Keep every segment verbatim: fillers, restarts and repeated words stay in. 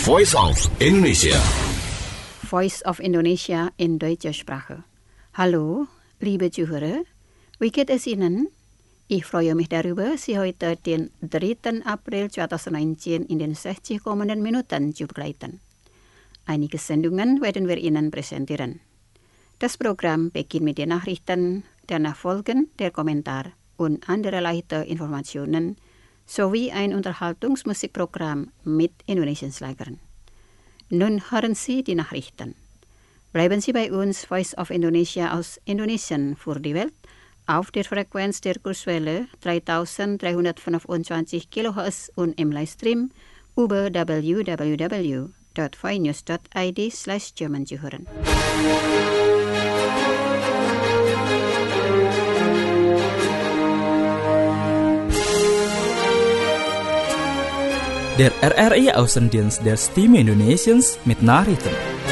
Voice of Indonesia. Voice of Indonesia in deutscher Sprache. Hallo, liebe Zuhörer. Wie geht es Ihnen? Ich freue mich darüber, Sie heute den dritten April zweitausendneunzehn in den sechzig kommenden Minuten zu begleiten. Einige Sendungen werden wir Ihnen präsentieren. Das Programm beginnt mit den Nachrichten, danach folgen der Kommentar und andere leichte Informationen sowie ein Unterhaltungsmusikprogramm mit indonesiischen Schlagern. Nun hören Sie die Nachrichten. Bleiben Sie bei uns, Voice of Indonesia aus Indonesien für die Welt, auf der Frequenz der Kurswelle dreitausenddreihundertfünfundzwanzig Kilohertz und im Livestream über w w w punkt voinews punkt i d slash German zu hören. Der R R I Außendienst der Stimme Indonesiens mit Nachrichten.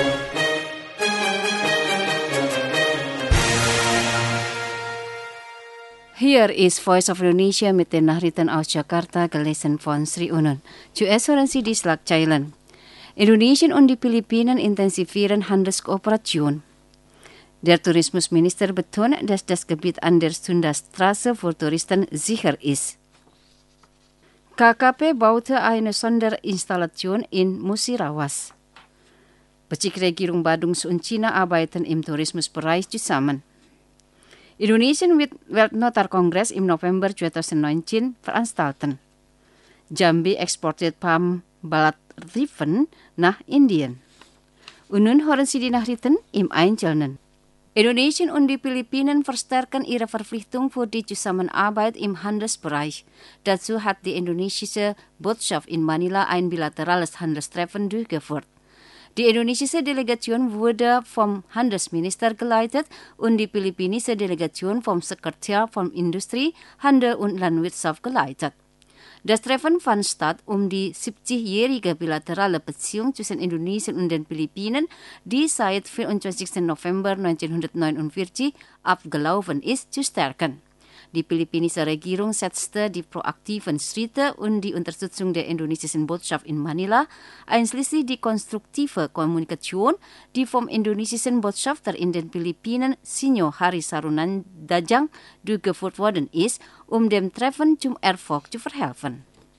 Hier ist Voice of Indonesia mit den Nachrichten aus Jakarta, gelesen von Sri Unun. Zuerst hören Sie die Schlagzeilen. Indonesien und die Philippinen intensivieren Handelskooperation. Der Tourismusminister betont, dass das Gebiet an der Sundastraße für Touristen sicher ist. K K P baute eine Sonderinstallation in Musirawas. Bezirksregierung Badung und China arbeiten im Tourismusbereich zusammen. Indonesian Weltnotarkongress im November zweitausendneunzehn veranstalten. Jambi exportiert Palm Balatriven nach Indien. Und nun hören Sie die Nachrichten im Einzelnen. Indonesien und die Philippinen verstärken ihre Verpflichtung für die Zusammenarbeit im Handelsbereich. Dazu hat die indonesische Botschaft in Manila ein bilaterales Handelstreffen durchgeführt. Die indonesische Delegation wurde vom Handelsminister geleitet und die philippinische Delegation vom Sekretär von Industrie, Handel und Landwirtschaft geleitet. Das Treffen fand statt, um die siebzigjährige bilaterale Beziehung zwischen Indonesien und den Philippinen, die seit vierundzwanzigsten November neunzehnhundertneunundvierzig abgelaufen ist, zu stärken. Die philippinische Regierung setzte die proaktiven Schritte und die Unterstützung der indonesischen Botschaft in Manila, einschließlich die konstruktive Kommunikation, die vom indonesischen Botschafter in den Philippinen, Sinyo Hari Sarunandajang, durchgeführt worden ist, um dem Treffen zum Erfolg zu verhelfen.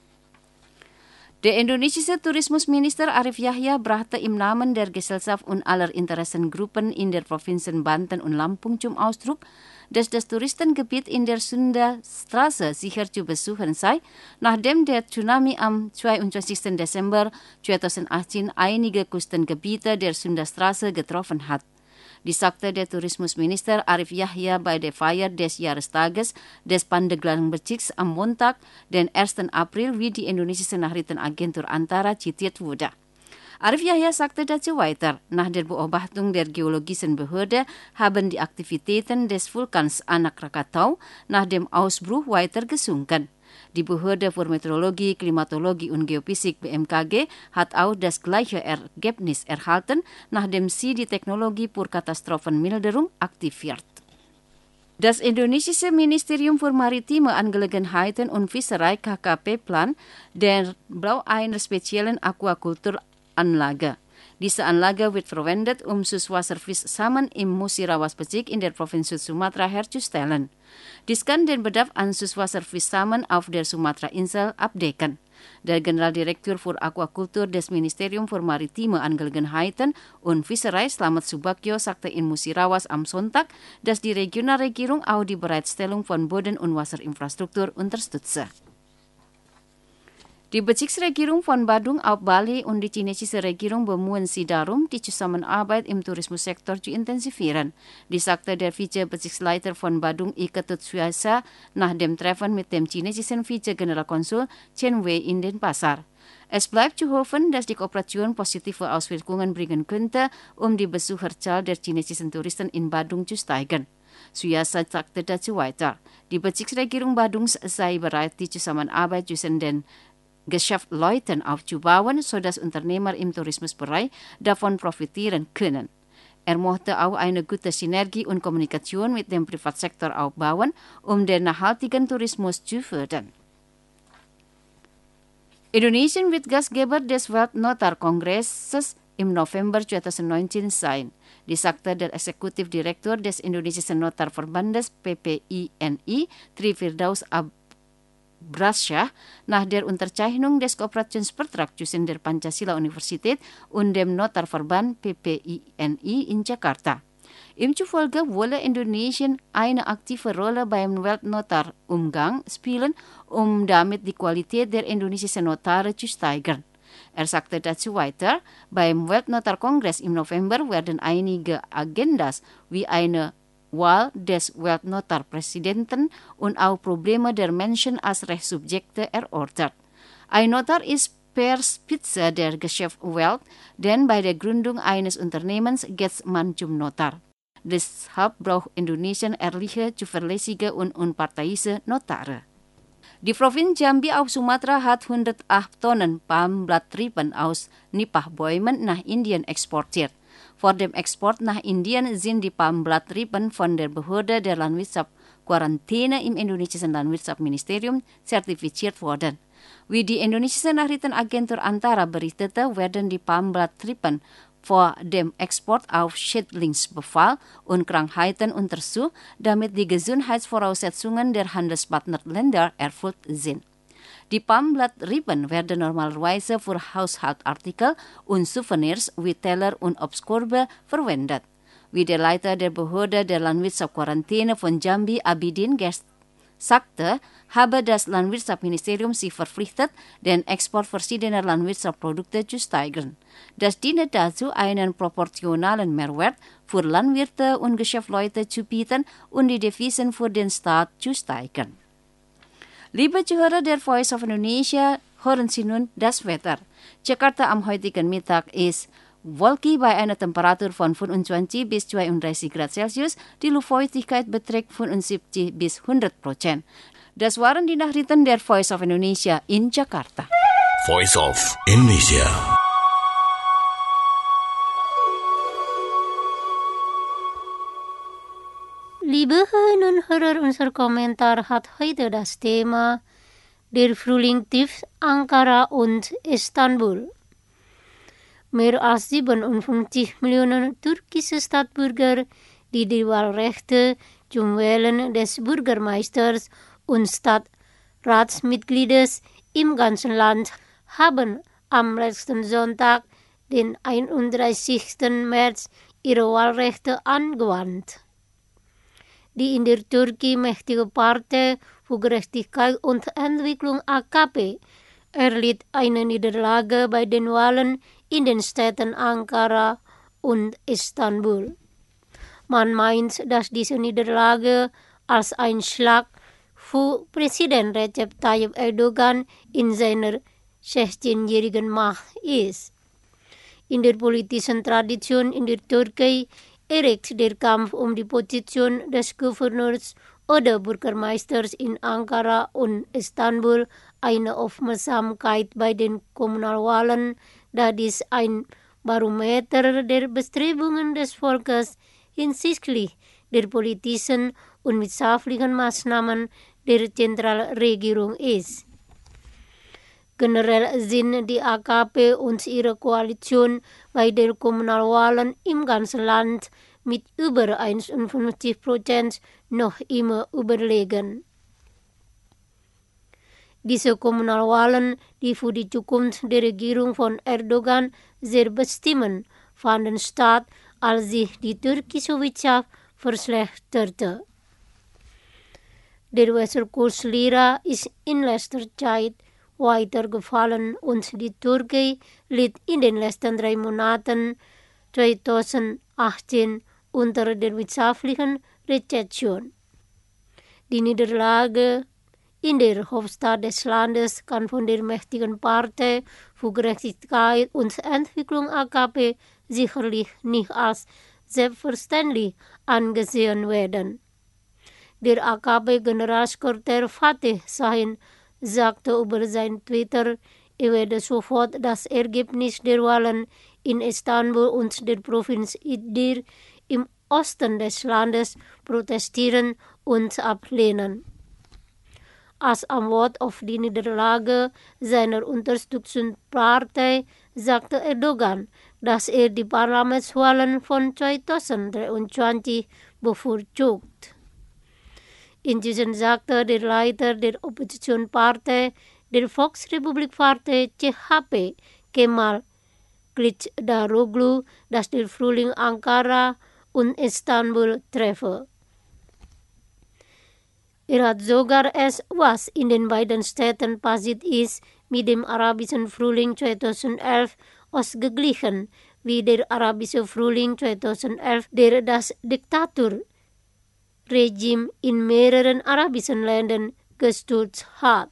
Der indonesische Tourismusminister Arif Yahya brachte im Namen der Gesellschaft und aller Interessengruppen in der Provinzen Banten und Lampung zum Ausdruck, dass das Touristengebiet in der Sundastraße sicher zu besuchen sei, nachdem der Tsunami am zweiundzwanzigsten Dezember zweitausendachtzehn einige Küstengebiete der Sundastraße getroffen hat. Dies sagte der Tourismusminister Arif Yahya bei der Feier des Jahrestages des Pandeglang-Bezirks am Montag, den ersten April, wie die indonesische Nachrichtenagentur Antara zitiert wurde. Arif Yahya sagte dazu weiter, nach der Beobachtung der geologischen Behörde haben die Aktivitäten des Vulkans Anak Krakatau nach dem Ausbruch weiter gesunken. Die Behörde für Meteorologie, Klimatologie und Geophysik B M K G hat auch das gleiche Ergebnis erhalten, nachdem sie die Technologie für Katastrophenmilderung aktiviert. Das indonesische Ministerium für Maritime Angelegenheiten und Fischerei K K P plant den Bau einer speziellen Aquakulturanlage. Diese Anlage wird verwendet, um Süßwasserfischsamen im Musirawas-Bezirk in der Provinz Sumatra herzustellen. Dies kann den Bedarf an Süßwasserfischsamen auf der Sumatra-Insel abdecken. Der Generaldirektor für Aquakultur des Ministeriums für Maritime Angelegenheiten und Fischerei Slamet Subagio sagte in Musirawas am Sonntag, dass die Regionalregierung auch die Bereitstellung von Boden- und Wasserinfrastruktur unterstütze. Die Bezirksregierung von Badung auf Bali und die chinesische Regierung bemühen sich darum, die Zusammenarbeit im Tourismussektor zu intensivieren. Dies sagte der Vize-Bezirksleiter von Badung Iketut Suasa nach dem Treffen mit dem chinesischen Vize-Generalkonsul Chen Wei in Denpasar. Es bleibt zu hoffen, dass die Kooperation positive Auswirkungen bringen könnte, um die Besucherzahl der chinesischen Touristen in Badung zu steigern. Suasa sagte dazu weiter, die Bezirksregierung Badungs sei bereit, die Zusammenarbeit zwischen den Geschäftsleuten aufzubauen, sodass Unternehmer im Tourismusbereich davon profitieren können. Er möchte auch eine gute Synergie und Kommunikation mit dem Privatsektor aufbauen, um den nachhaltigen Tourismus zu fördern. Indonesian Wetgeber des Weltnotar-Kongresses im November twenty nineteen sein. Die sagte der Exekutiv Direktor des Indonesischen Notarverbandes P P I N I, Tri Firdaus Abrasyah, nach der Unterzeichnung des Kooperationsvertrag zwischen der Pancasila Universität und dem Notarverband P P I N I in Jakarta. Ihm zufolge wolle Indonesien eine aktive Rolle beim Weltnotarumgang spielen, um damit die Qualität der indonesischen Notare zu steigern. Er sagte dazu weiter, beim Weltnotarkongress im November werden einige Agendas wie eine Wahl des Weltnotarpräsidenten und auch Probleme der Menschen als Rechtssubjekte erörtert. Ein Notar ist per Spitze der Geschäftswelt, denn bei der Gründung eines Unternehmens geht man zum Notar. Deshalb braucht Indonesien ehrliche, zuverlässige und unparteiische Notare. Die Provinz Jambi auf Sumatra hat hundertacht Tonnen Palmblattrieben aus Nipah-Bäumen nach Indien exportiert. Vor dem Export nach Indien sind die Palmblattrieben von der Behörde der Landwirtschaft Quarantäne im indonesischen Landwirtschaftsministerium zertifiziert worden. Wie die indonesische Nachrichtenagentur Antara berichtete, werden die Palmblattrieben vor dem Export auf Schädlingsbefall und Krankheiten untersucht, damit die Gesundheitsvoraussetzungen der Handelspartnerländer erfüllt sind. Die Palmblattrieben werden normalerweise für Haushaltsartikel und Souvenirs wie Teller und Obstkörbe verwendet. Wie der Leiter der Behörde der Landwirtschaftsquarantäne von Jambi, Abidin Guest, sagte, habe das Landwirtschaftsministerium sich verpflichtet, den Export verschiedener Landwirtschaftsprodukte zu steigern. Das diene dazu, einen proportionalen Mehrwert für Landwirte und Geschäftsleute zu bieten und die Devisen für den Staat zu steigern. Liebe Zuhörer der Voice of Indonesia, hören Sie nun das Wetter. Jakarta am heutigen Mittag ist wolkig bei einer Temperatur von fünfundzwanzig bis zweiunddreißig Grad Celsius. Die Luftfeuchtigkeit beträgt fünfundsiebzig bis hundert Prozent. Das waren die Nachrichten der Voice of Indonesia in Jakarta. Voice of Indonesia. Liebe Hörerinnen und Hörer, unser Kommentar hat heute das Thema der Frühling tief Ankara und Istanbul. Mehr als siebenundfünfzig Millionen türkische Staatsbürger, die die Wahlrechte zum Wählen des Bürgermeisters und Stadtratsmitgliedes im ganzen Land haben am letzten Sonntag, den einunddreißigsten März, ihre Wahlrechte angewandt. Die in der Türkei mächtige Partei für Gerechtigkeit und Entwicklung A K P erlitt eine Niederlage bei den Wahlen in den Städten Ankara und Istanbul. Man meint, dass diese Niederlage als ein Schlag für Präsident Recep Tayyip Erdogan in seiner sechzehnjährigen Macht ist. In der politischen Tradition in der Türkei erregt der Kampf um die Position des Gouverneurs oder Bürgermeisters in Ankara und Istanbul eine Aufmerksamkeit bei den Kommunalwahlen, da dies ein Barometer der Bestrebungen des Volkes hinsichtlich der politischen und wirtschaftlichen Maßnahmen der Zentralregierung ist. Generell sind die A K P und ihre Koalition bei den Kommunalwahlen im ganzen Land mit über einundfünfzig Prozent noch immer überlegen. Diese Kommunalwahlen, die für die Zukunft der Regierung von Erdogan sehr bestimmend, fanden statt, als sich die türkische Wirtschaft verschlechterte. Der Wechselkurs Lira ist in letzter Zeit weiter gefallen und die Türkei litt in den letzten drei Monaten zweitausendachtzehn unter der wirtschaftlichen Rezession. Die Niederlage in der Hauptstadt des Landes kann von der mächtigen Partei für Gerechtigkeit und Entwicklung A K P sicherlich nicht als selbstverständlich angesehen werden. Der A K P-Generalsekretär Fatih Şahin sagte über sein Twitter, er werde sofort das Ergebnis der Wahlen in Istanbul und der Provinz Idlib im Osten des Landes protestieren und ablehnen. Als Antwort auf die Niederlage seiner Unterstützungspartei sagte Erdogan, dass er die Parlamentswahlen von zweitausenddreiundzwanzig bevorzugt. Inzwischen sagte der Leiter der Oppositionspartei, der Volksrepublikpartei C H P, Kemal Kılıçdaroğlu, dass der Frühling Ankara und Istanbul treffe. Er hat sogar es, was in den beiden Städten passiert ist, mit dem arabischen Frühling zweitausendelf ausgeglichen, wie der arabische Frühling zweitausendelf, der das Diktaturregime in mehreren arabischen Ländern gestürzt hat.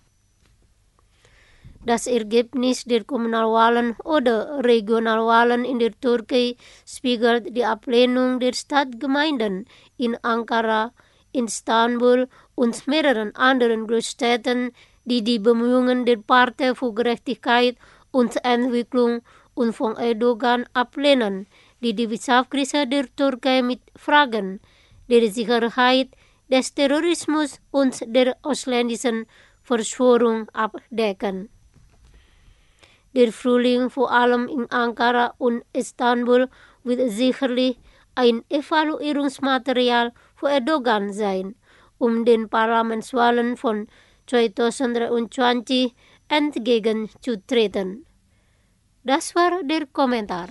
Das Ergebnis der Kommunalwahlen oder Regionalwahlen in der Türkei spiegelt die Ablehnung der Stadtgemeinden in Ankara, Istanbul und mehreren anderen Großstädten, die die Bemühungen der Partei für Gerechtigkeit und Entwicklung und von Erdogan ablehnen, die die Wirtschaftskrise der Türkei mit Fragen der Sicherheit, des Terrorismus und der ausländischen Verschwörung abdecken. Der Frühling vor allem in Ankara und Istanbul wird sicherlich ein Evaluierungsmaterial für Erdogan sein, um den Parlamentswahlen von zweitausenddreiundzwanzig entgegenzutreten. Das war der Kommentar.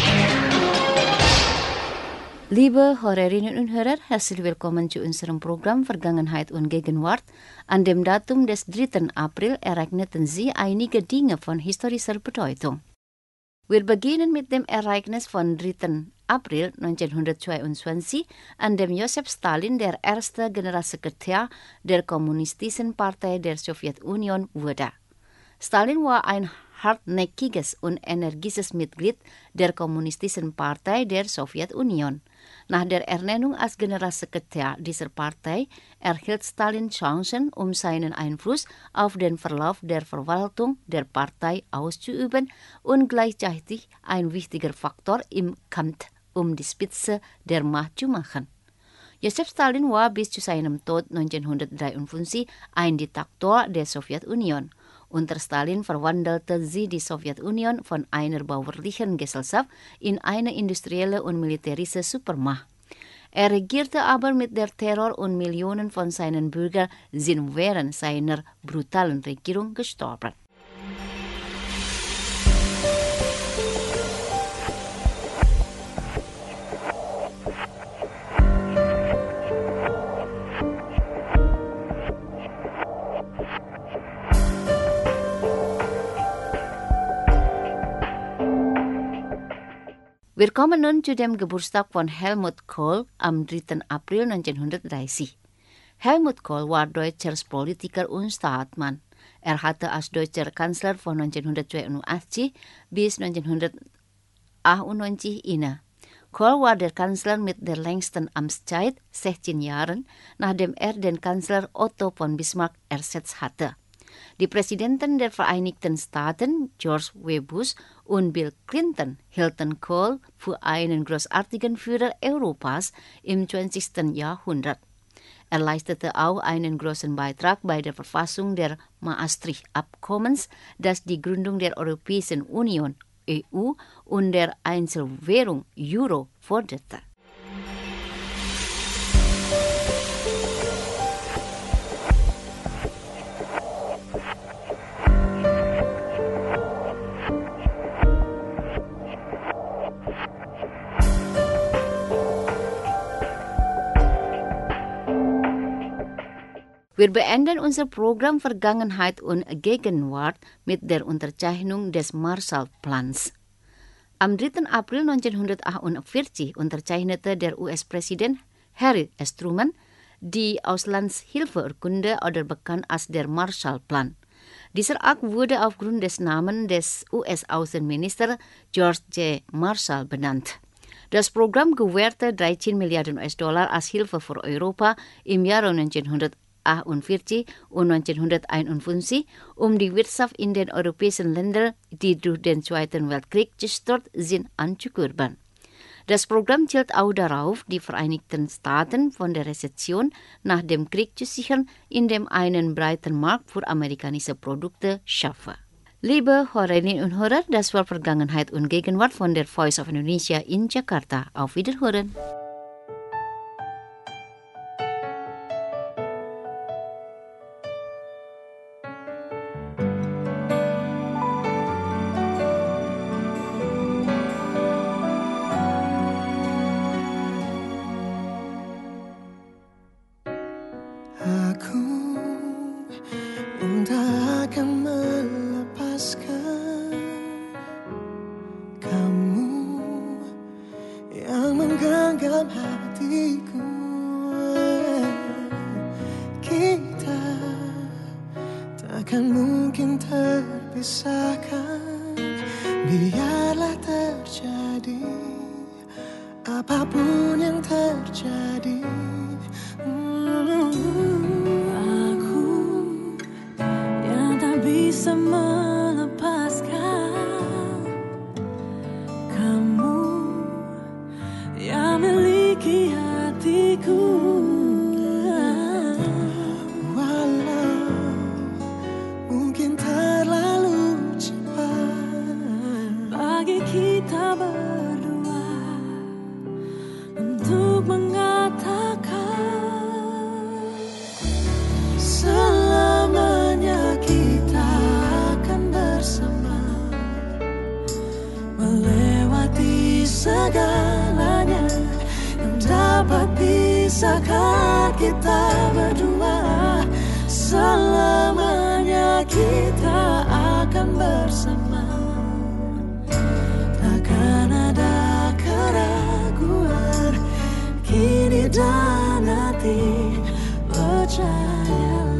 Liebe Hörerinnen und Hörer, herzlich willkommen zu unserem Programm Vergangenheit und Gegenwart. An dem Datum des dritten April ereigneten sie einige Dinge von historischer Bedeutung. Wir beginnen mit dem Ereignis von dritten April neunzehnhundertzweiundzwanzig, an dem Josef Stalin der erste Generalsekretär der Kommunistischen Partei der Sowjetunion wurde. Stalin war ein hartnäckiges und energisches Mitglied der Kommunistischen Partei der Sowjetunion. Nach der Ernennung als Generalsekretär dieser Partei erhielt Stalin Chancen, um seinen Einfluss auf den Verlauf der Verwaltung der Partei auszuüben und gleichzeitig ein wichtiger Faktor im Kampf um die Spitze der Macht zu machen. Josef Stalin war bis zu seinem Tod neunzehnhundertdreiundfünfzig ein Diktator der Sowjetunion. Unter Stalin verwandelte sie die Sowjetunion von einer bauerlichen Gesellschaft in eine industrielle und militärische Supermacht. Er regierte aber mit der Terror und Millionen von seinen Bürgern sind während seiner brutalen Regierung gestorben. Wir kommen nun zu dem Geburtstag von Helmut Kohl am dritten April neunzehnhundertdreißig. Helmut Kohl war deutscher Politiker und Staatsmann. Er hatte als deutscher Kanzler von neunzehnhundertzweiundachtzig bis neunzehnhundertachtundneunzig inne. Kohl war der Kanzler mit der längsten Amtszeit, sechzehn Jahren, nachdem er den Kanzler Otto von Bismarck ersetzt hatte. Die Präsidenten der Vereinigten Staaten, George W. Bush und Bill Clinton, hielten Kohl für einen großartigen Führer Europas im zwanzigsten Jahrhundert. Er leistete auch einen großen Beitrag bei der Verfassung der Maastricht-Abkommens, das die Gründung der Europäischen Union, E U, und der Einzelwährung Euro forderte. Wir beenden unser Programm Vergangenheit und Gegenwart mit der Unterzeichnung des Marshallplans. Am dritten April neunzehnhundertachtundvierzig unterzeichnete der U S-Präsident Harry S. Truman die Auslandshilfeurkunde oder bekannt als der Marshallplan. Dieser Akt wurde aufgrund des Namens des U S-Außenministers George J. Marshall benannt. Das Programm gewährte dreizehn Milliarden U S-Dollar als Hilfe für Europa im Jahre neunzehnhundertachtundvierzig und neunzehnhunderteinundfünfzig, um die Wirtschaft in den europäischen Ländern, die durch den Zweiten Weltkrieg zerstört sind, anzukurbeln. Das Programm zielt auch darauf, die Vereinigten Staaten von der Rezession nach dem Krieg zu sichern, indem einen breiten Markt für amerikanische Produkte schaffe. Liebe Hörerinnen und Hörer, das war Vergangenheit und Gegenwart von der Voice of Indonesia in Jakarta. Auf Wiederhören. Aku entah akan melepaskan kamu yang menggenggam hatiku. Kita takkan mungkin terpisahkan, biarlah terjadi apapun yang terjadi. Bisa melepaskan kamu yang miliki hatiku. Walau mungkin terlalu cepat bagi kita berdua untuk mengatakan selamanya kita melewati segalanya yang dapat pisahkan kita berdua. Selamanya kita akan bersama, takkan ada keraguan kini dan nanti, percayalah.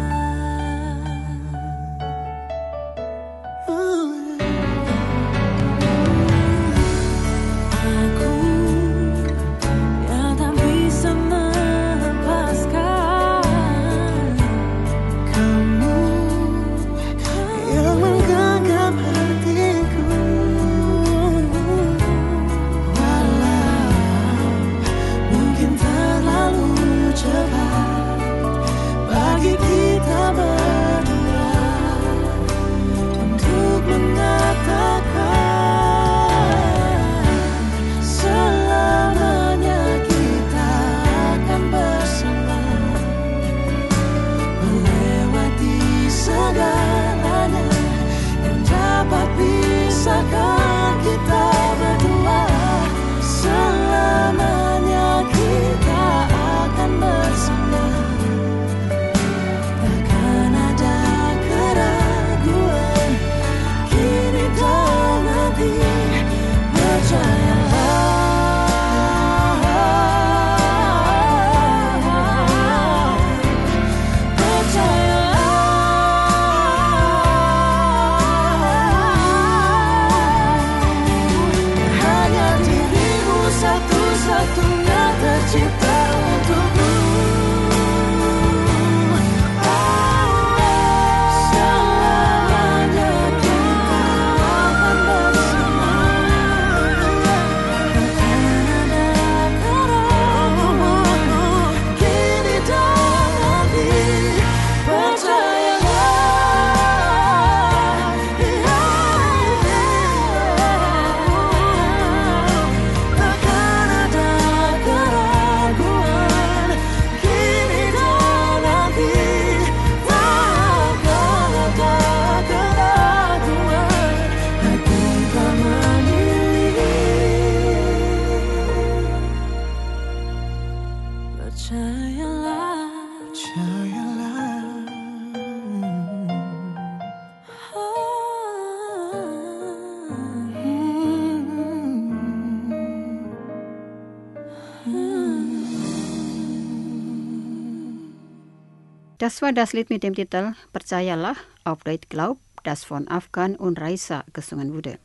Das war das Lied mit dem Titel Percayalah, auf Deutsch Glaub, das von Afgan und Raisa gesungen wurde.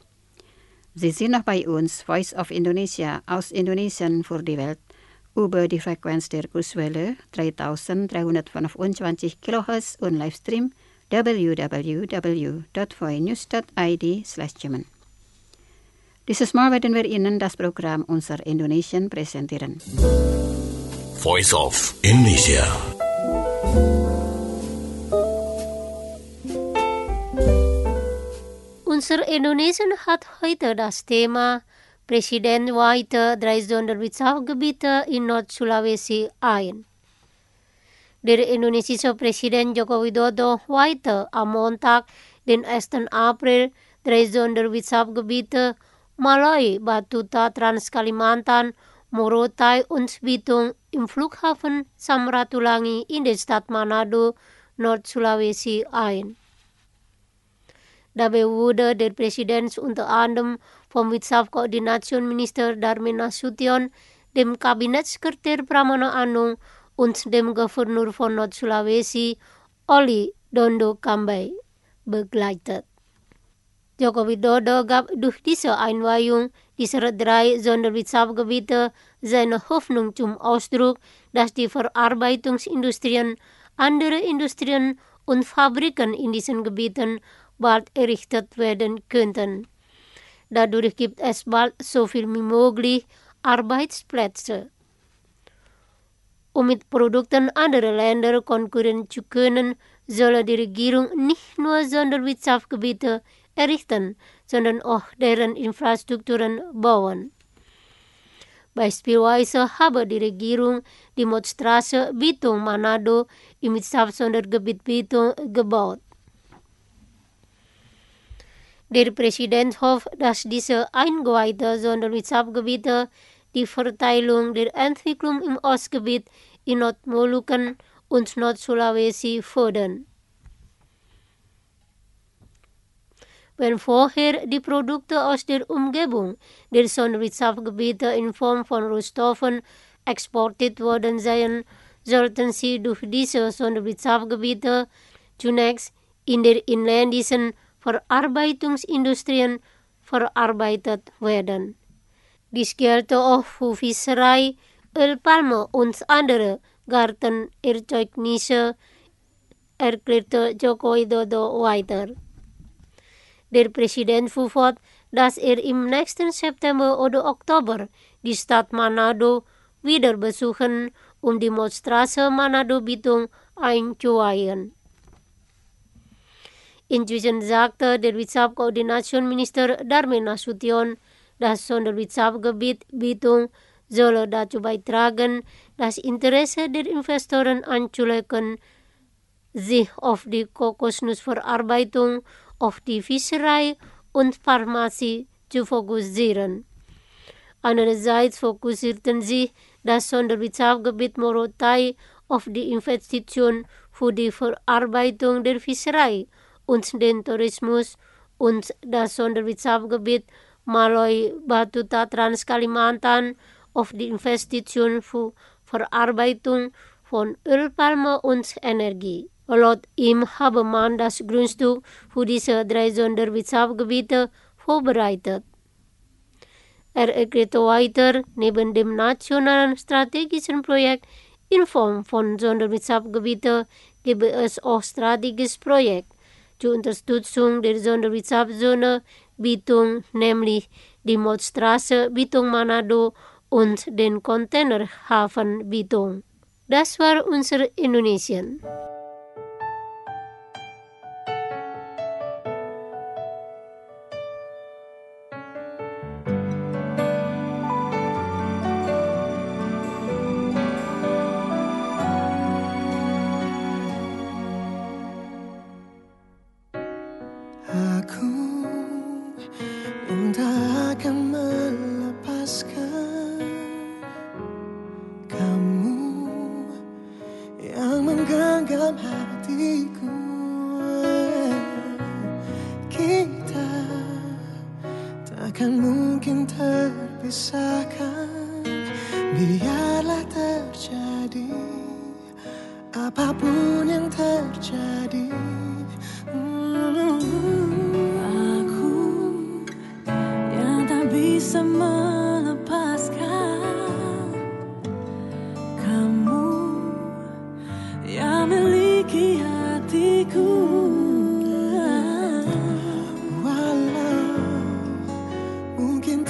Sie sind noch bei uns, Voice of Indonesia, aus Indonesien für die Welt, über die Frequenz der Kurzwelle dreitausenddreihundertfünfundzwanzig Kilohertz und Livestream w w w dot voinews dot i d slash German. Dieses Mal werden wir Ihnen das Programm unser Indonesian präsentieren. Voice of Indonesia. Unser Indonesian hat heute das Thema Presiden weiter drei Sonderwirtschaftsgebiete in Nord-Sulawesi ein. Der indonesische Präsident Joko Widodo weiter am Montag, den ersten April, drei Sonderwirtschaftsgebiete Malai, Batuta, Trans-Kalimantan, Morotai und Bitung im Flughafen Samratulangi in der Stadt Manado, Nord-Sulawesi ein. Dabei wurde der Präsident unter anderem vom Wirtschaftskoordinationsminister Darmin Nasution, dem Kabinettssekretär Pramono Anung und dem Gouverneur von Nord-Sulawesi, Oli Dondo Kambai, begleitet. Joko Widodo gab durch diese Einweihung dieser drei Sonderwirtschaftsgebiete seine Hoffnung zum Ausdruck, dass die Verarbeitungsindustrien, andere Industrien und Fabriken in diesen Gebieten bald errichtet werden könnten. Dadurch gibt es bald so viel wie möglich Arbeitsplätze. Um mit Produkten anderer Länder konkurrieren zu können, soll die Regierung nicht nur Sonderwirtschaftsgebiete errichten, sondern auch deren Infrastrukturen bauen. Beispielsweise habe die Regierung die Motorstraße Bitung Manado im Wirtschaftssondergebiet Bitung gebaut. Der Präsident hofft, dass diese eingeweihten Sonderwirtschaftsgebiete die Verteilung der Entwicklung im Ostgebiet in Nordmolukken und Nord-Sulawesi fördern. Wenn vorher die Produkte aus der Umgebung der Sonderwirtschaftsgebiete in Form von Rohstoffen exportiert worden seien, sollten sie durch diese Sonderwirtschaftsgebiete zunächst in der inländischen Verarbeitungsindustrien verarbeitet werden. Dies gelte auch für Fischerei, Ölpalme und andere Gartenerzeugnisse, erklärte Joko Widodo weiter. Der Präsident fuhr fort, dass er im nächsten September oder Oktober die Stadt Manado wieder besuchen, um die Motorstraße Manado-Bitung einzuweihen. Inzwischen sagte der Wirtschaftskoordinationsminister Darmin Nasution, das Sonderwirtschaftsgebiet Bitung solle dazu beitragen, das Interesse der Investoren anzulocken, sich auf die Kokosnussverarbeitung, auf die Fischerei und Pharmazie zu fokussieren. Andererseits fokussierten sie das Sonderwirtschaftsgebiet Morotai auf die Investition für die Verarbeitung der Fischerei und den Tourismus und das Sonderwirtschaftsgebiet Malai Batuta Trans-Kalimantan auf die Investition für Verarbeitung von Ölpalme und Energie. Laut ihm habe man das Grundstück für diese drei Sonderwirtschaftsgebiete vorbereitet. Er erklärte weiter, neben dem nationalen strategischen Projekt in Form von Sonderwirtschaftsgebieten gebe es auch strategisches Projekt zur Unterstützung der Sonderwirtschaftszone Bitung, nämlich die Motorstraße Bitung Manado und den Containerhafen Bitung. Das war unser Indonesien. Aku entah akan melepaskan kamu yang menggenggam hatiku. Kita takkan mungkin terpisahkan, biarlah terjadi apapun yang terjadi. Aku yang tak bisa melepaskan kamu yang miliki hatiku. Walau mungkin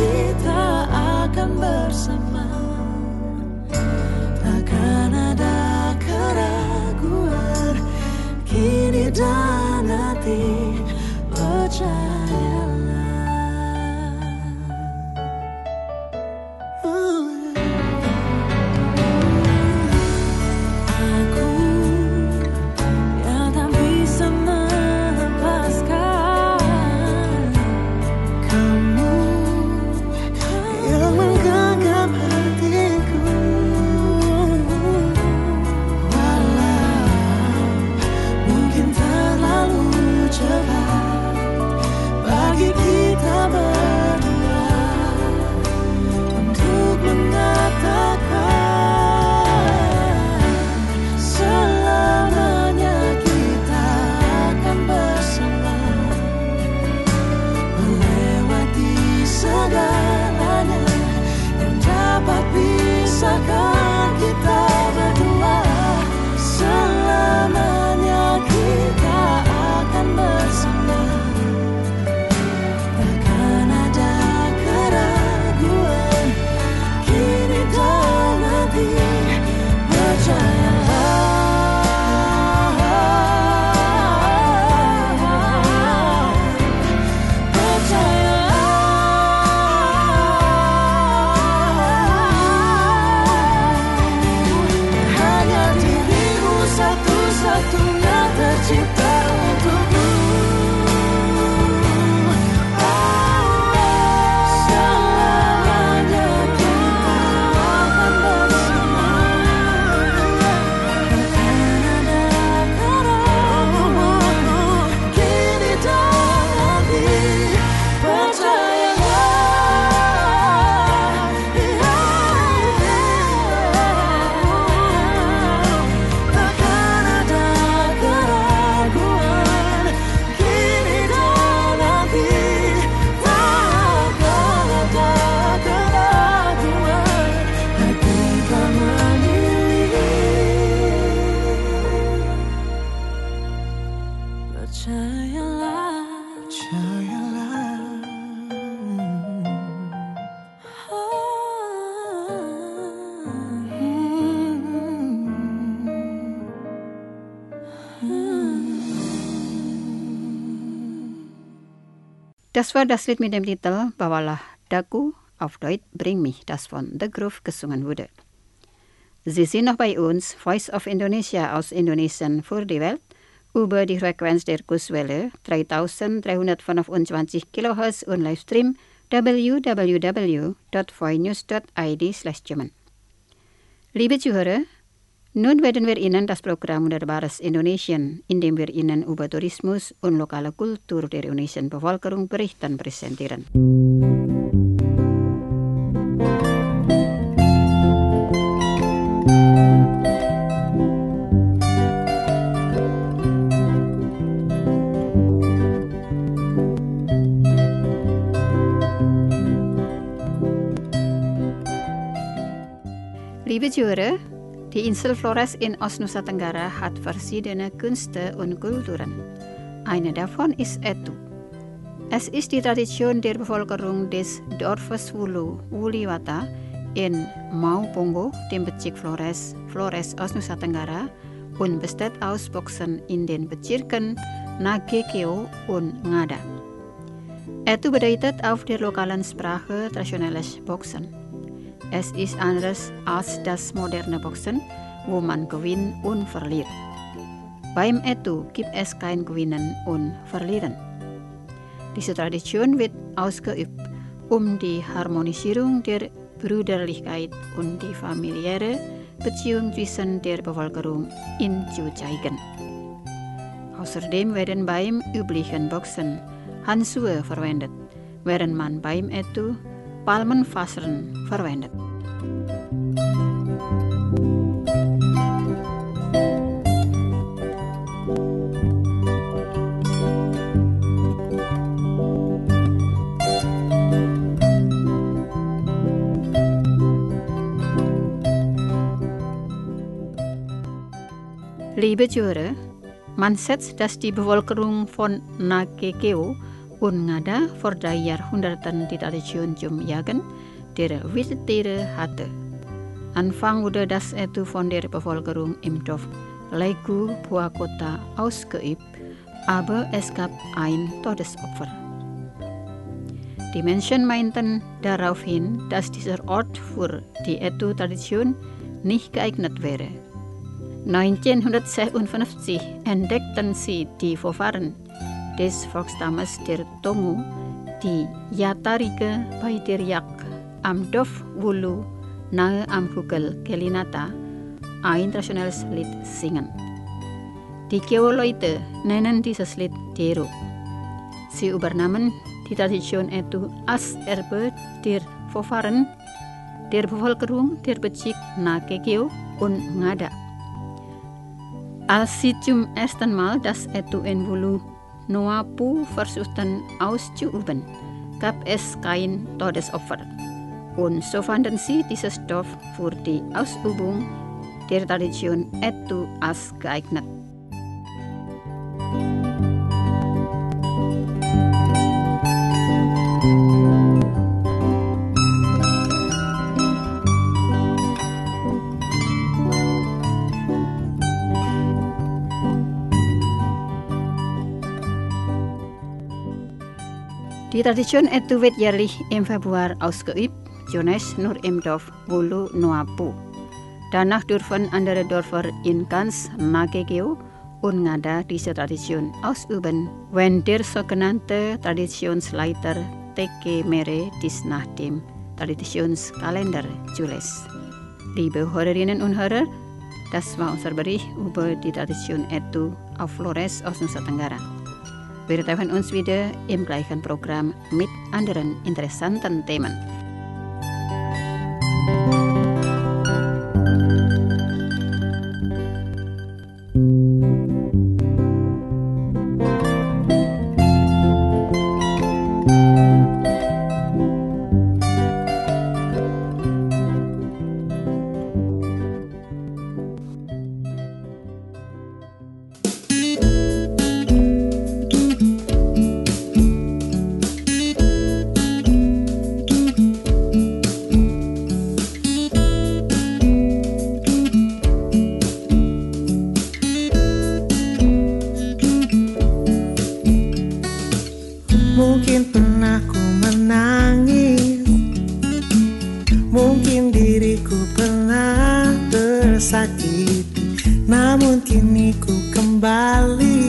kita akan bersama. Takkan ada keraguan kini dan nanti, percayalah. Aku yang tak bisa melepaskan Kamu yang menggenggam hatiku, walau mungkin terlalu cepat bagi kita berdua untuk mengatakan selamanya kita akan bersama, melewati segalanya yang dapat pisahkan kita berdua. Selamanya kita akan bersama, takkan ada keraguan kini dan nanti, hanya dirimu satu-satunya tercipta untukku. Selamanya kita akan bersama, takkan ada keraguan kini dan nanti, percayalah. Takkan ada keraguan kini dan nanti, takkan ada keraguan hati tak memilih. Percayalah, percayalah. Das war das Lied mit dem Titel Bawalah Daku, auf Deutsch Bring mich, das von The Groove gesungen wurde. Sie sind noch bei uns, Voice of Indonesia aus Indonesien für die Welt, über die Frequenz der Kurzwelle dreitausenddreihundertfünfundzwanzig Kilohertz und Livestream w w w dot voinews dot i d slash German. Liebe Zuhörer, nun werden wir Ihnen das Programm Wunderbares Indonesien, in dem wir Ihnen über Tourismus und lokale Kultur der indonesischen Bevölkerung berichten, präsentieren. Liebe Zuhörer, die Insel Flores in Ostnusa Tenggara hat verschiedene Künste und Kulturen. Eine davon ist Etu. Es ist die Tradition der Bevölkerung des Dorfes Wulu, Wuliwata, in Maupongo, dem Bezirk Flores, Flores Ostnusa Tenggara, und besteht aus Boxen in den Bezirken Nagekeo und Ngada. Etu bedeutet auf der lokalen Sprache traditionelles Boxen. Es ist anders als das moderne Boxen, wo man gewinnt und verliert. Beim Etu gibt es kein Gewinnen und Verlieren. Diese Tradition wird ausgeübt, um die Harmonisierung der Brüderlichkeit und die familiäre Beziehung zwischen der Bevölkerung zu zeigen. Außerdem werden beim üblichen Boxen Handschuhe verwendet, während man beim Etu Palmenfasern verwendet. Liebe Zuhörer, man schätzt, dass die Bevölkerung von Nagekeo un ngada fordayar hunderten di tradition jum jagen der visitere hatte. Anfang wurde das etu von der Bevölkerung im Dorf Leiku Pua Kota ausgeübt, aber es gab ein Todesopfer. Die Menschen meinten daraufhin, dass dieser Ort für die Etu-Tradition nicht geeignet wäre. neunzehnhundertsechsundfünfzig entdeckten sie die Vorfahren des Volksstammes der Tongu, die Yatarike bei der Jak am Dorf Wulu nahe am Hügel Kelinata ein traditionelles Lied singen. Die Kio-Leute nennen dieses Lied Teru. Sie übernahmen die Tradition itu als Erbe der Vorfahren der Bevölkerung der Bezirk Nakekeo und Ngada. Als sie zum ersten Mal das Etu in Wulu Nuapu versuchten auszuüben, gab es kein Todesopfer. Und so fanden sie dieses Dorf für die Ausübung der Tradition Etu als geeignet. Die Tradition Etu wird jährlich im Februar ausgeübt, zunächst nur im Dorf Wulu Nuapu. Danach dürfen andere Dörfer in ganz Nakekeo und Ngada diese Tradition ausüben, wenn der sogenannte Traditionsleiter Teke Mere dies nach dem Traditionskalender zulässt. Liebe Hörerinnen und Hörer, das war unser Bericht über die Tradition Etu auf Flores aus Nusa Tenggara. Wir treffen uns wieder im gleichen Programm mit anderen interessanten Themen. Mungkin pernah ku menangis, mungkin diriku pernah tersakiti, namun kini ku kembali.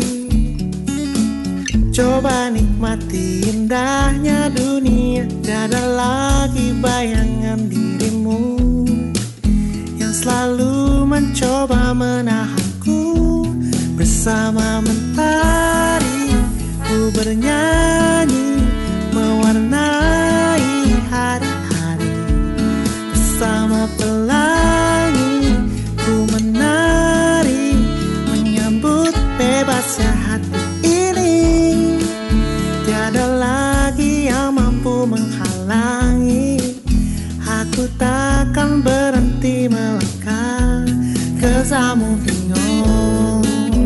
Coba nikmati indahnya dunia, tiada lagi bayangan dirimu yang selalu mencoba menahanku. Bersama mentari ku bernyanyi, mewarnai hari-hari. Bersama pelangi ku menari, menyambut bebasnya hati ini. Tiada lagi yang mampu menghalangi, aku takkan berhenti melangkah ke Zamu Bingung.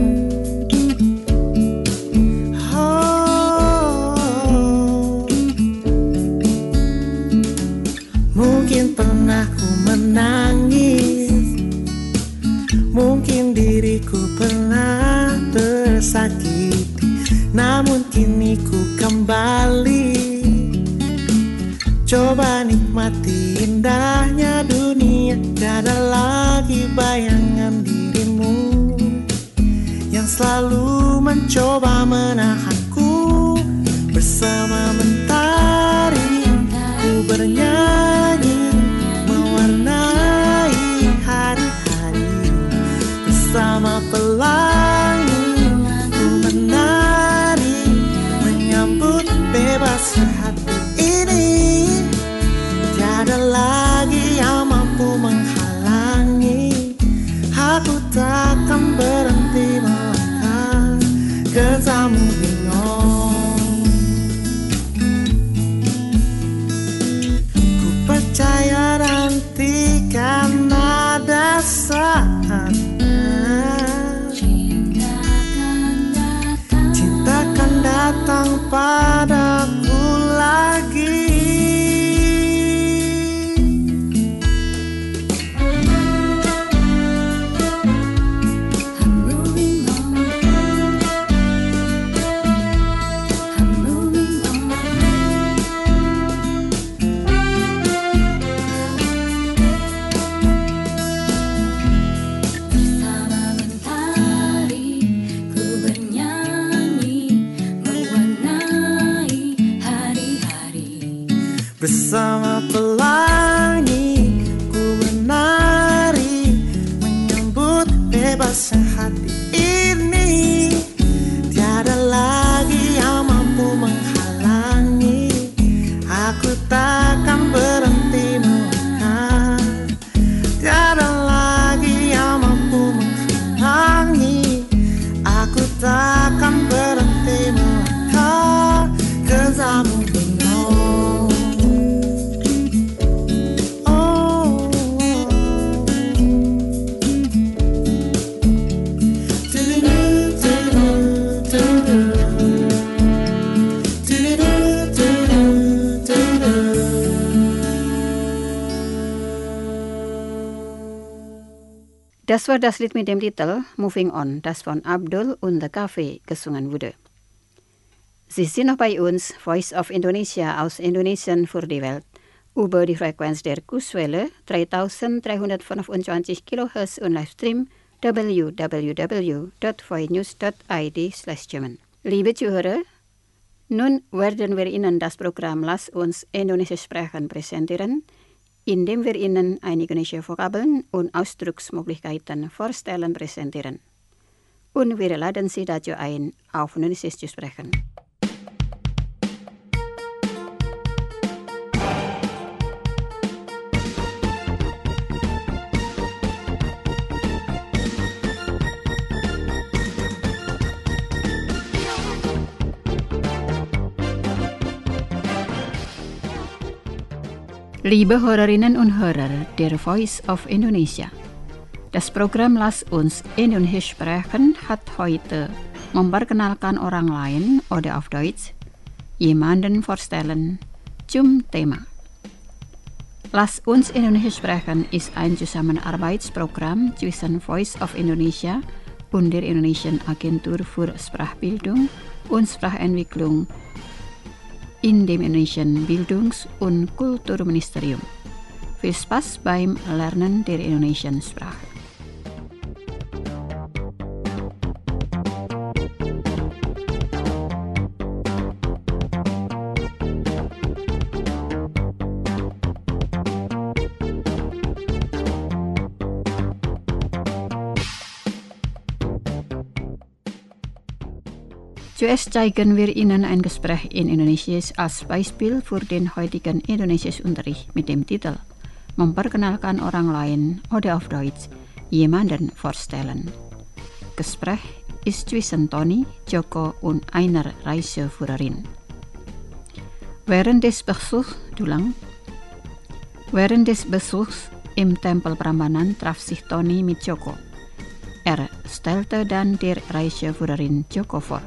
Mungkin pernah ku menangis, mungkin diriku pernah tersakiti, namun kini ku kembali. Coba nikmati indahnya dunia, tiada lagi bayangan dirimu yang selalu mencoba menahanku. Bersama mentari ku bernyanyi, mewarnai hari-hari. Bersama pelangi ku menari, menyambut bebasnya hati ini. Tiada lagi yang mampu menghalangi, aku takkan berhenti melangkah ke Zamu Bingung. Ku percaya nanti kan ada saatnya, cinta akan datang pada Bersama pelangi ku menari, menyambut bebasnya hati ini. Tiada lagi yang mampu menghalangi, aku takkan berhenti melangkah. Tiada lagi yang mampu menghalangi, aku takkan berhenti melangkah. 'Cause I'm moving on. Oh, do-do-do, do-do-do, do-do-do. Do-do-do, do-do-do, do-do. Das war das Lied mit dem Titel Moving On, das von Abdul und the Cafe gesungen wurde. Sie sind noch bei uns, Voice of Indonesia aus Indonesien für die Welt, über die Frequenz der Kurswelle dreitausenddreihundertfünfundzwanzig Kilohertz und Livestream w w w dot voinews dot i d slash German. Liebe Zuhörer, nun werden wir Ihnen das Programm Lass uns Indonesia sprechen präsentieren, indem wir Ihnen einige neue Vokabeln und Ausdrucksmöglichkeiten vorstellen präsentieren. Und wir laden Sie dazu ein, auf Indonesisch zu sprechen. Liebe Hörerinnen und Hörer der Voice of Indonesia, das Programm Lass uns Indonesisch sprechen hat heute memperkenalkan orang lain oder auf Deutsch jemanden vorstellen zum Thema. Lass uns Indonesisch sprechen ist ein Zusammenarbeitsprogramm zwischen Voice of Indonesia und der Indonesian Agentur für Sprachbildung und Sprachentwicklung in dem Indonesian Bildungs- und Kulturministerium. Viel Spaß beim Lernen der Indonesian Sprache. Zuerst zeigen wir Ihnen ein Gespräch in Indonesisch als Beispiel für den heutigen Indonesischunterricht mit dem Titel Memperkenalkan orang lain oder auf Deutsch jemanden vorstellen. Gespräch ist zwischen Tony, Joko und einer Reiseführerin. Während des Besuchs, Dulang, während des Besuchs im Tempel Prambanan traf sich Tony mit Joko. Er stellte dann der Reiseführerin Joko vor.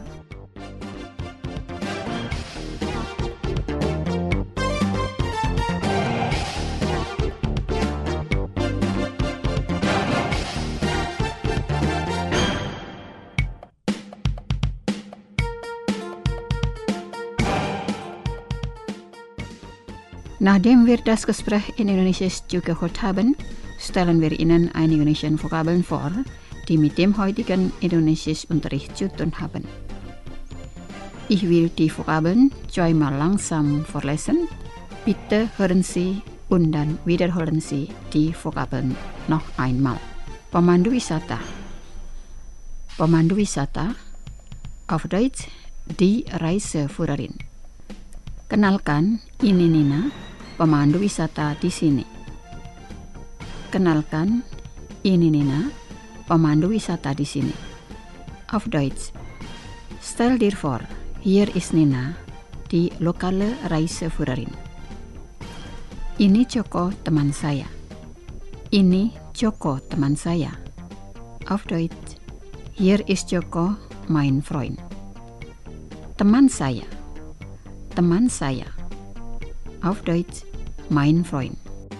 Nachdem wir das Gespräch in Indonesisch zugehört haben, stellen wir Ihnen einige indonesische Vokabeln vor, die mit dem heutigen Indonesischunterricht zu tun haben. Ich will die Vokabeln zweimal langsam vorlesen. Bitte hören Sie und dann wiederholen Sie die Vokabeln noch einmal. Pemandu wisata. Pemandu wisata, auf Deutsch die Reiseführerin. Kenalkan, ini Nina, pemandu wisata di sini. Kenalkan, ini Nina, pemandu wisata di sini. Auf Deutsch. Stell dir vor, hier ist Nina, die lokale Reiseführerin. Ini Joko, teman saya. Ini Joko, teman saya. Auf Deutsch. Hier ist Joko, mein Freund. Teman saya. Teman saya. Auf Deutsch, mein Freund.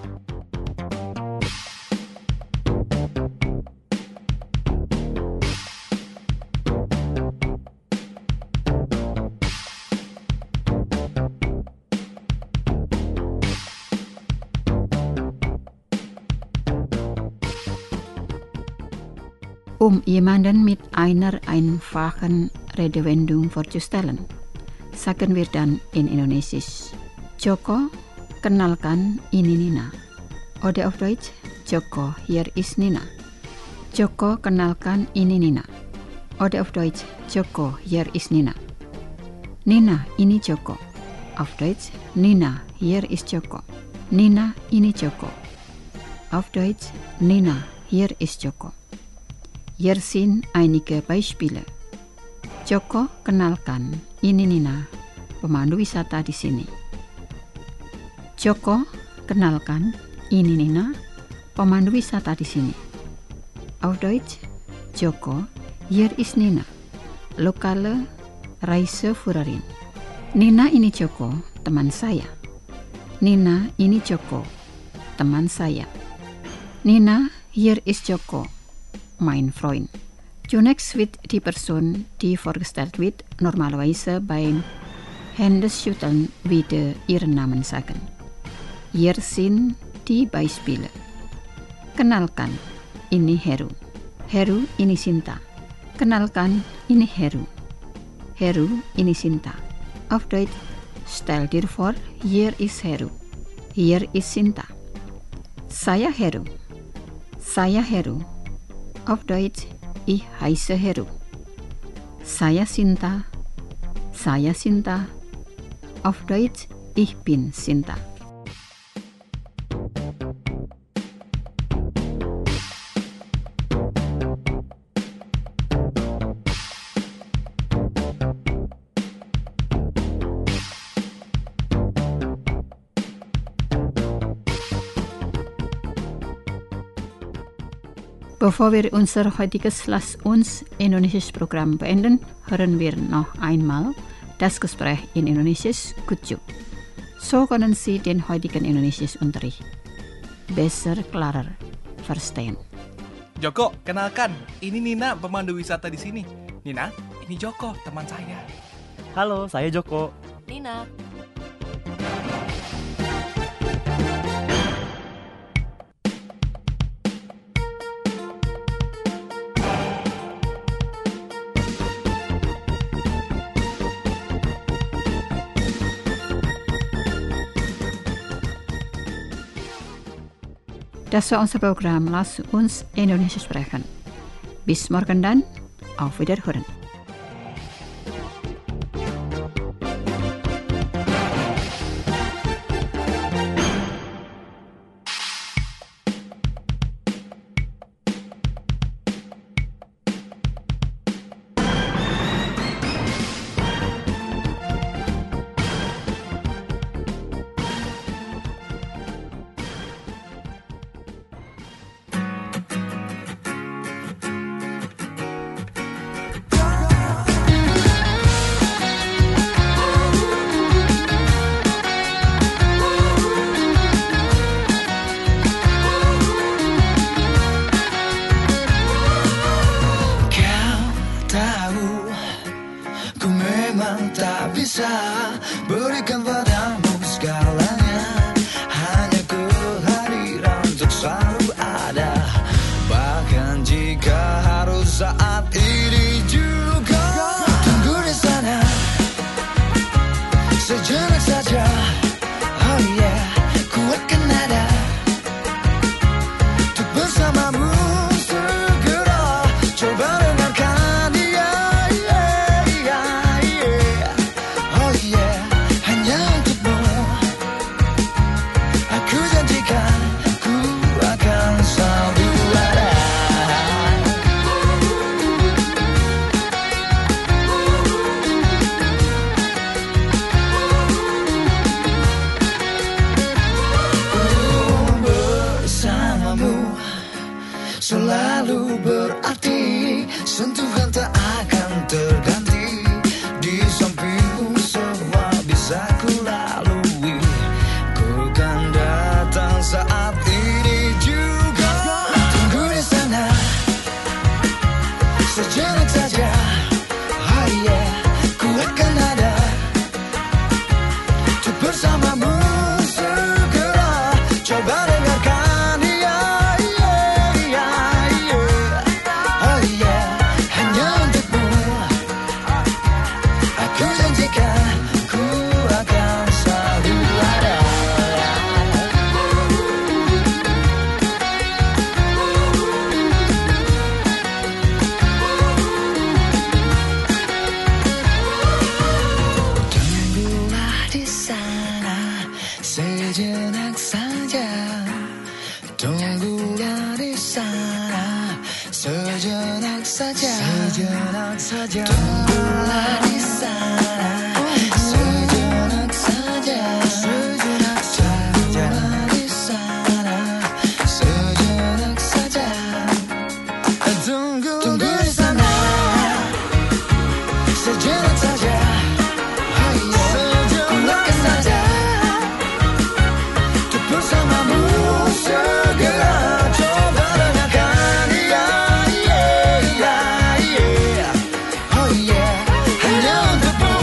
Um jemanden mit einer einfachen Redewendung vorzustellen, sagen wir dann in Indonesisch, Joko kenalkan ini Nina. Oder auf Deutsch, Joko, hier ist Nina. Joko, kenalkan ini Nina. Oder auf Deutsch, Joko, hier ist Nina. Nina, ini Joko. Auf Deutsch, Nina, hier ist Joko. Nina, ini Joko. Auf Deutsch, Nina, hier ist Joko. Hier sind einige Beispiele. Joko, kenalkan, ini Nina, pemandu wisata di sini. Joko, kenalkan, ini Nina, pemandu wisata di sini. Auf Deutsch, Joko, hier ist Nina, lokale Reiseführerin. Nina, ini Joko, teman saya. Nina, ini Joko, teman saya. Nina, hier ist Joko, mein Freund. Zunächst wird die Person, die vorgestellt wird, normalerweise beim Händeschütteln wieder ihren Namen sagen. Hier sind die Beispiele. Kenalkan, ini Heru. Heru, ini Sinta. Kenalkan, ini Heru. Heru, ini Sinta. Auf Deutsch, stell dir vor, hier ist Heru. Hier ist Sinta. Saya Heru. Saya Heru. Auf Deutsch, ich heiße Heru. Saya Sinta. Saya Sinta. Auf Deutsch, ich bin Sinta. Bevor wir unser heutiges Lass uns Indonesisch Programm beenden, hören wir noch einmal das Gespräch in Indonesisch Kutju. So können Sie den heutigen Indonesisch-Unterricht besser, klarer verstehen. Joko, kenalkan, ini Nina, pemandu wisata di sini. Nina, ini Joko, teman saya. Halo, saya Joko. Nina. Das war unser Programm. Lass uns Indonesisch sprechen. Bis morgen dann. Auf Wiederhören. Berikan padamu segalanya, hanya kehadiran untuk selalu ada. Bahkan jika harus saat ini juga. Tunggu di sana sejenak saja. Oh yeah, kuatkan nada untuk bersamamu segera. Coba dengarkan dia, yeah, yeah, yeah. Oh yeah. saja, sejenak saja, tunggulah di sana. Sejenak saja, sejenak saja di sana. Sejenak saja, tunggu, tunggu di sana. Sejenak saja, oh yeah. Sejenak saja, untuk bersamamu segera. Coba dengarkan, yeah, yeah, yeah, yeah. Oh yeah, hanya untukmu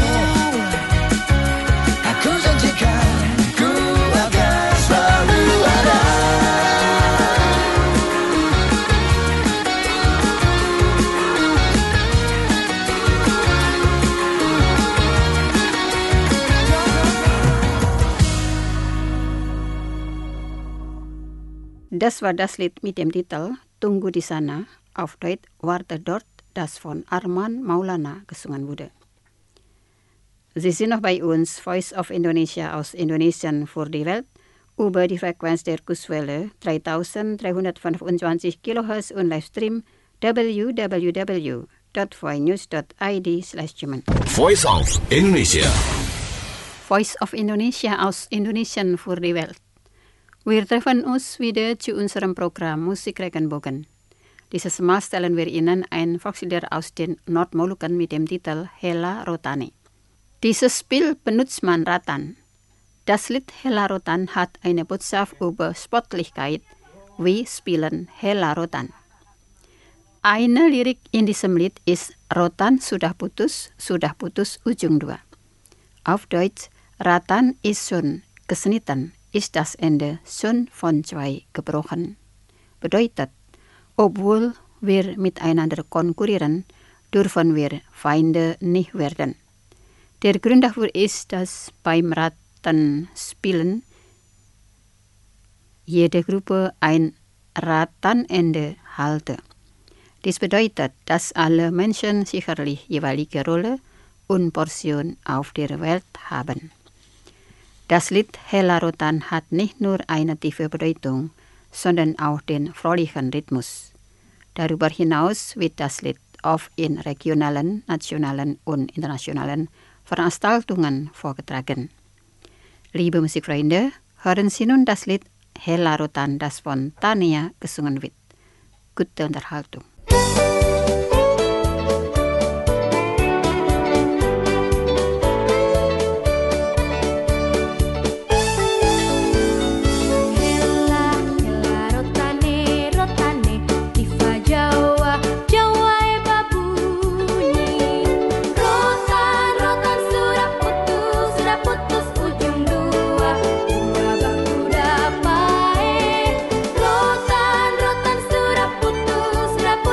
aku janjikan, ku akan selalu ada. Das war das Lied mit dem Titel Tunggu di Sana, auf Deutsch Warte dort, das von Arman Maulana gesungen wurde. Sie sind noch bei uns, Voice of Indonesia aus Indonesien für die Welt, über die Frequenz der Kurzwelle dreitausenddreihundertfünfundzwanzig Kilohertz und Livestream w w w dot voinews dot i d slash German. Voice of Indonesia. Voice of Indonesia aus Indonesien für die Welt. Wir treffen uns wieder zu unserem Programm Musik Regenbogen. Dieses Mal stellen wir Ihnen ein Volkslied aus den Nordmolukken mit dem Titel Hela Rotani. Dieses Spiel benutzt man Ratan. Das Lied Hela Rotan hat eine Botschaft über Sportlichkeit. Wir spielen Hela Rotan. Eine Lirik in diesem Lied ist Rotan sudah putus, sudah putus ujung dua. Auf Deutsch, Ratan ist schon geschnitten, ist das Ende schon von zwei gebrochen. Bedeutet, obwohl wir miteinander konkurrieren, dürfen wir Feinde nicht werden. Der Grund dafür ist, dass beim Ratenspielen jede Gruppe ein Ratenende halte. Dies bedeutet, dass alle Menschen sicherlich jeweilige Rolle und Portion auf der Welt haben. Das Lied Hela Rotan hat nicht nur eine tiefe Bedeutung, sondern auch den fröhlichen Rhythmus. Darüber hinaus wird das Lied oft in regionalen, nationalen und internationalen Veranstaltungen vorgetragen. Liebe Musikfreunde, hören Sie nun das Lied Hela Rotan, das von Tania gesungen wird. Gute Unterhaltung. Rotan, rotan sudah putus, sudah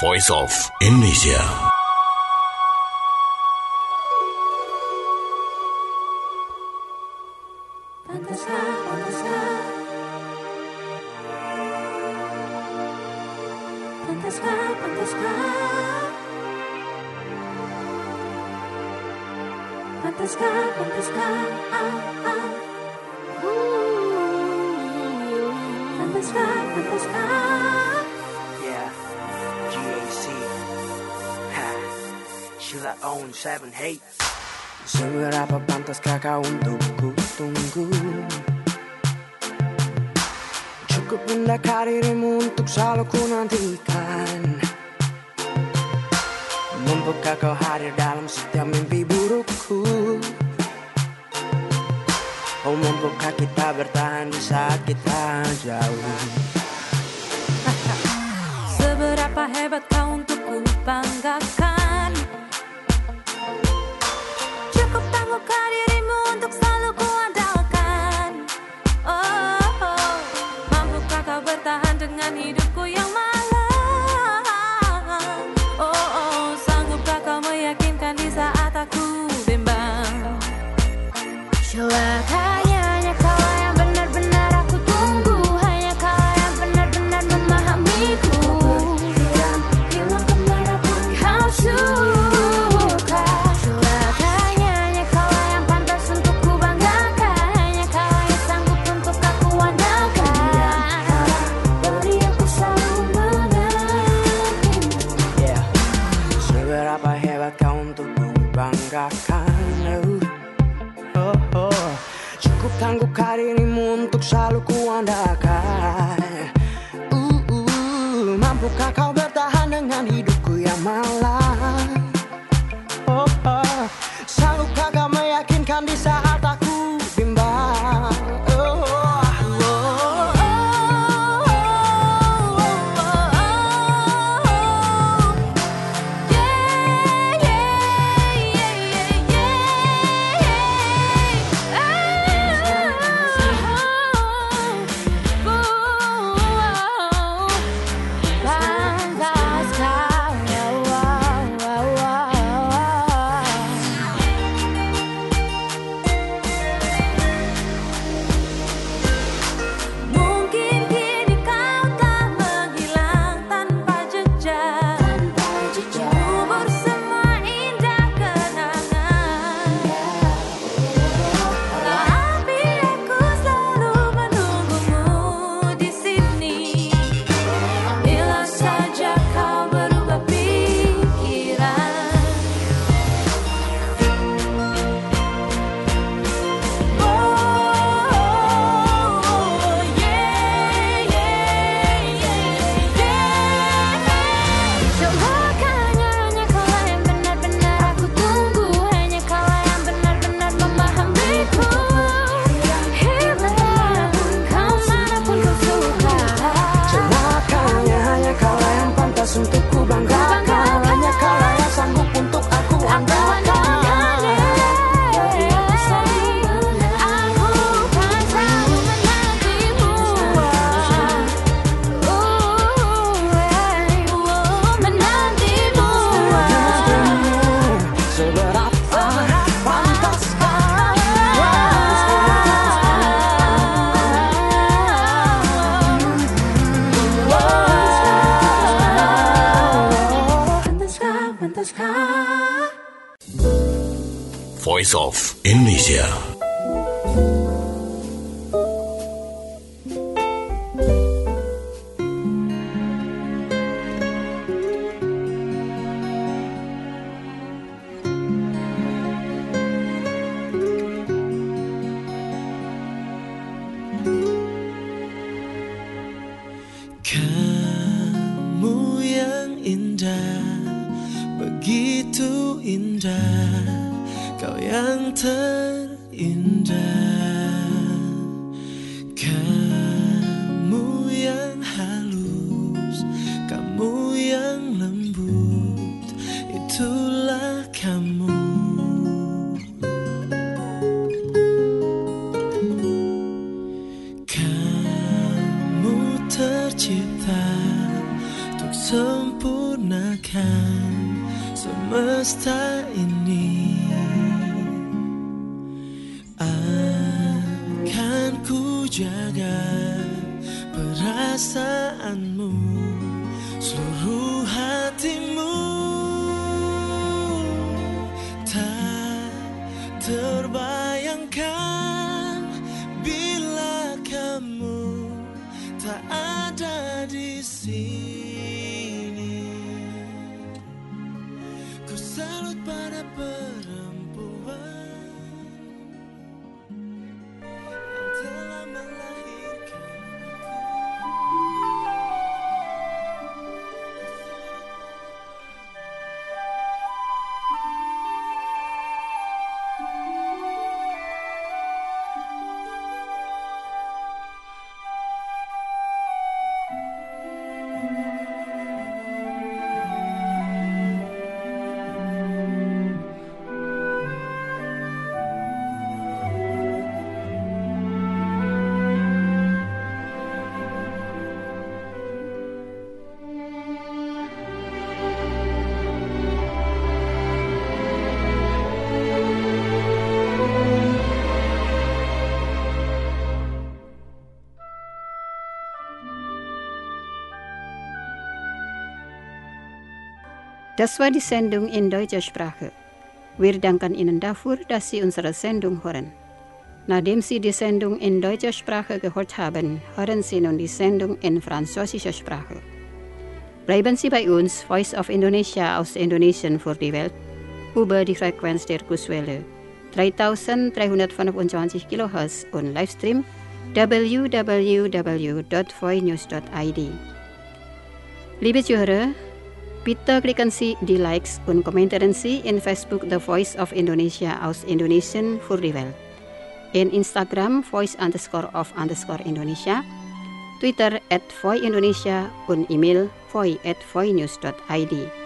Voice of Indonesia. Pantaskah, pantaskah, pantaskah, pantaskah, pantaskah, pantaskah, ah, ah, Ooh. Pantaskah, pantaskah. Yeah, G A C. Ha, Sheila on seven eight. Seberapa pantaskah kau untukku tunggu? Cukup mendekati dirimu untuk selalu ku nantikan. Mampukah kau hadir dalam setiap mimpi burukku? Oh, mampukah kita bertahan di saat kita jauh? Seberapa hebat kau untuk ku banggakan? Cukup tanggungkah dirimu untuk selalu ku andalkan? Oh, oh, mampukah kau bertahan dengan hidupku yang malang? Oh, oh, sanggupkah kau meyakinkan di saat aku bimbang? Celakanya hanya kau yang benar-benar aku tunggu, hanya kau yang benar-benar memahamiku. Hilang kemanapun kau suka. Celakanya hanya kau yang pantas untuk ku banggakan, hanya kau yang sanggup untuk aku andalkan. Beri aku selalu menantimu. Yeah. Seberapa hebat kau untuk ku banggakan? Oh, oh, oh. Cukup tanggungkah dirimu untuk selalu ku andalkan. Uh, uh, mampukah kau bertahan dengan hidupku yang malang? Oh, oh, sanggupkah kau meyakinkan di saat aku bimbang? Oh, oh, oh. Mungkin kini kau telah menghilang tanpa jejak. Kubur semua indah kenangan. Tapi aku selalu menunggumu di sini. Bila saja kau berubah pikiran. Oh, yeah, yeah, yeah, yeah. Celakanya hanya kau yang benar-benar aku tunggu, hanya kau yang benar-benar memahamiku. Hilang kau manapun kau suka. Celakanya hanya kau yang pantas untuk ku banggakan, hanya kau yang sanggup untuk aku andalkan. Aku kan selalu menantimu. Oh, menantimu. Seberapa pantaskah? Pantaskah, pantaskah? Voice of Indonesia. Kamu yang indah, begitu indah, kau yang terindah. Kamu yang halus, kamu yang lembut, itulah kamu. Kamu tercipta untuk sempurnakan semesta ini. Akan ku jaga perasaanmu, seluruh hatimu. Tak terbayangkan bila kamu tak ada di sini. Ku salut pada perempuan yang telah melahirkan. Das war die Sendung in deutscher Sprache. Wir danken Ihnen dafür, dass Sie unsere Sendung hören. Nachdem Sie die Sendung in deutscher Sprache gehört haben, hören Sie nun die Sendung in französischer Sprache. Bleiben Sie bei uns, Voice of Indonesia aus Indonesien für die Welt, über die Frequenz der Kurzwelle dreitausenddreihundertfünfundzwanzig Kilohertz und Livestream w w w dot voi news dot i d. Liebe Zuhörer, bitte klicken Sie die Likes und kommentieren Sie in Facebook The Voice of Indonesia aus Indonesien für die Welt, in Instagram Voice underscore of underscore Indonesia, Twitter at Voi Indonesia und E-Mail voi at voinews dot i d.